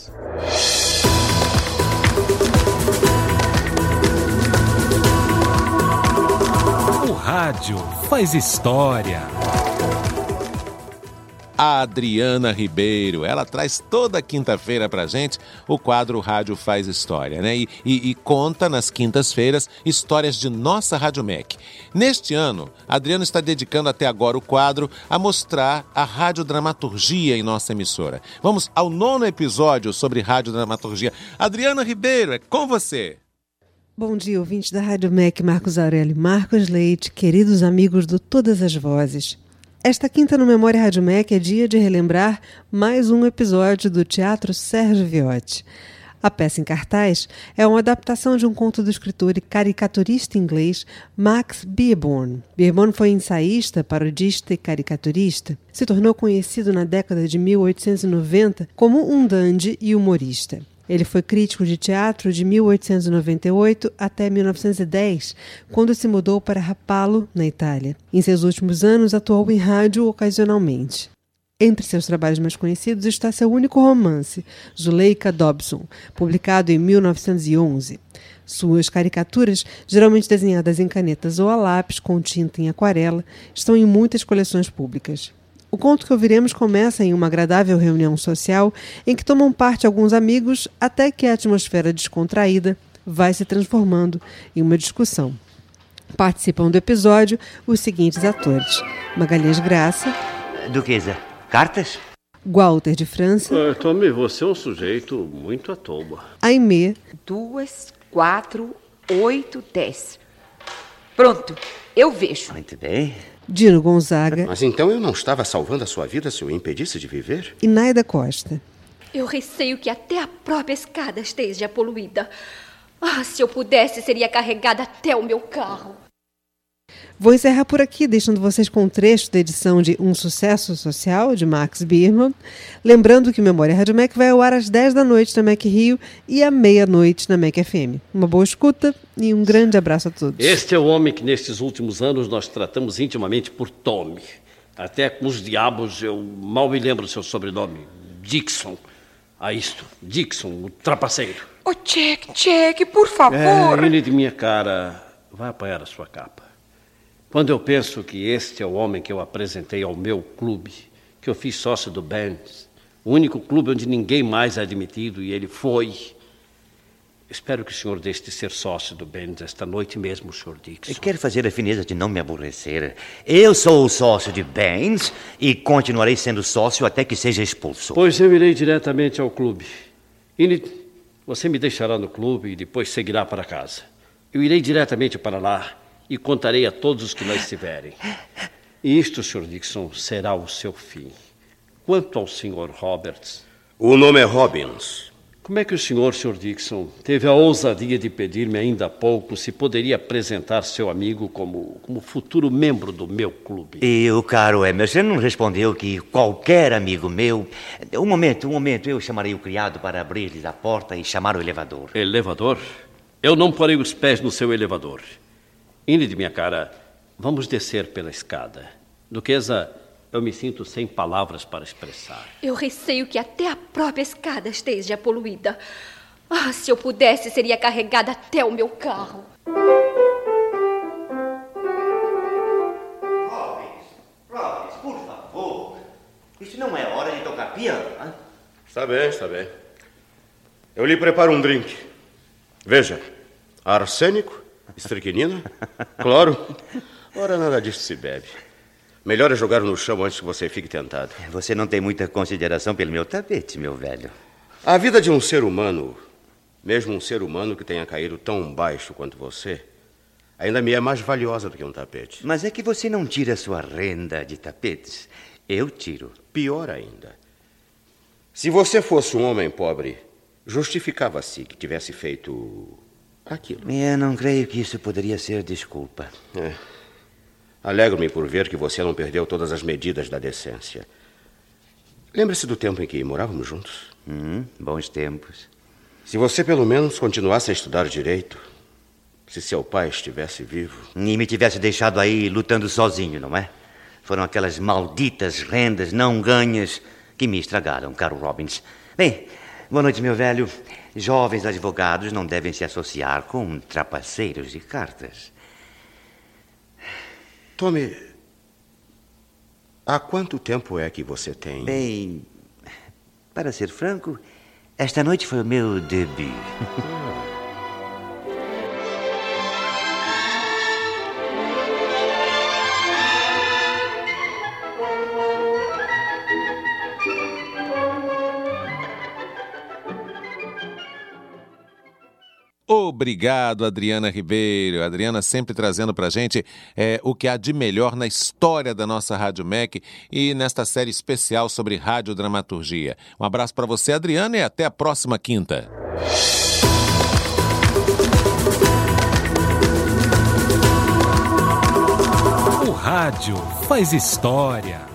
O rádio faz história. A Adriana Ribeiro, ela traz toda quinta-feira pra gente o quadro Rádio Faz História, né? E conta nas quintas-feiras histórias de nossa Rádio MEC. Neste ano, a Adriana está dedicando até agora o quadro a mostrar a radiodramaturgia em nossa emissora. Vamos ao 9º episódio sobre radiodramaturgia. Adriana Ribeiro, é com você! Bom dia, ouvintes da Rádio MEC, Marcos Aurélio, Marcos Leite, queridos amigos do Todas as Vozes. Esta quinta no Memória Rádio MEC é dia de relembrar mais um episódio do Teatro Sérgio Viotti. A peça em cartaz é uma adaptação de um conto do escritor e caricaturista inglês Max Beerbohm. Beerbohm foi ensaísta, parodista e caricaturista. Se tornou conhecido na década de 1890 como um dandy e humorista. Ele foi crítico de teatro de 1898 até 1910, quando se mudou para Rapallo, na Itália. Em seus últimos anos, atuou em rádio ocasionalmente. Entre seus trabalhos mais conhecidos está seu único romance, Zuleika Dobson, publicado em 1911. Suas caricaturas, geralmente desenhadas em canetas ou a lápis com tinta em aquarela, estão em muitas coleções públicas. O conto que ouviremos começa em uma agradável reunião social em que tomam parte alguns amigos até que a atmosfera descontraída vai se transformando em uma discussão. Participam do episódio os seguintes atores: Magalhães Graça, Duquesa, cartas? Walter de França, Tommy, você é um sujeito muito à toa. Aimee, 2, 4, 8, 10. Pronto, eu vejo. Muito bem. Dino Gonzaga. Mas então eu não estava salvando a sua vida se eu impedisse de viver? E Naida Costa. Eu receio que até a própria escada esteja poluída. Se eu pudesse, seria carregada até o meu carro. Vou encerrar por aqui, deixando vocês com um trecho da edição de Um Sucesso Social, de Max Beerbohm. Lembrando que o Memória Rádio MEC vai ao ar às 10 da noite na MEC Rio e à meia-noite na MEC FM. Uma boa escuta e um grande abraço a todos. Este é o homem que nestes últimos anos nós tratamos intimamente por Tommy. Até com os diabos eu mal me lembro do seu sobrenome. Dixon. Dixon, o trapaceiro. Jack, por favor. Ele de minha cara, vai apanhar a sua capa. Quando eu penso que este é o homem que eu apresentei ao meu clube, que eu fiz sócio do Bands, o único clube onde ninguém mais é admitido, e ele foi. Espero que o senhor deixe de ser sócio do Bands esta noite mesmo, Sr. Dixon. Eu quero fazer a fineza de não me aborrecer. Eu sou o sócio de Bands e continuarei sendo sócio até que seja expulso. Pois eu irei diretamente ao clube. Enid, você me deixará no clube e depois seguirá para casa. Eu irei diretamente para lá e contarei a todos os que lá estiverem. E isto, Sr. Dixon, será o seu fim. Quanto ao Sr. Roberts... O nome é Robbins. Como é que o senhor, Sr. Dixon, teve a ousadia de pedir-me ainda há pouco se poderia apresentar seu amigo como futuro membro do meu clube? E o caro Emerson não respondeu que qualquer amigo meu... Um momento, eu chamarei o criado para abrir-lhes a porta e chamar o elevador. Elevador? Eu não porei os pés no seu elevador. Ingrid, minha cara, vamos descer pela escada. Duquesa, eu me sinto sem palavras para expressar. Eu receio que até a própria escada esteja poluída. Se eu pudesse, seria carregada até o meu carro. Robbins, por favor. Isso não é hora de tocar piano, hein? Está bem. Eu lhe preparo um drink. Veja, arsênico, estricnina, cloro. Ora, nada disso se bebe. Melhor é jogar no chão antes que você fique tentado. Você não tem muita consideração pelo meu tapete, meu velho. A vida de um ser humano, mesmo um ser humano que tenha caído tão baixo quanto você, ainda me é mais valiosa do que um tapete. Mas é que você não tira sua renda de tapetes. Eu tiro. Pior ainda. Se você fosse um homem pobre, justificava-se que tivesse feito aquilo. Eu não creio que isso poderia ser desculpa. Alegro-me por ver que você não perdeu todas as medidas da decência. Lembre-se do tempo em que morávamos juntos. Bons tempos. Se você pelo menos continuasse a estudar direito, se seu pai estivesse vivo... E me tivesse deixado aí lutando sozinho, não é? Foram aquelas malditas rendas não ganhas que me estragaram, caro Robbins. Bem, Boa noite, meu velho. Jovens advogados não devem se associar com trapaceiros de cartas. Tommy, há quanto tempo é que você tem? Bem, para ser franco, esta noite foi o meu debut. Obrigado, Adriana Ribeiro. A Adriana sempre trazendo pra gente o que há de melhor na história da nossa Rádio MEC e nesta série especial sobre radiodramaturgia. Um abraço para você, Adriana, e até a próxima quinta. O rádio faz história.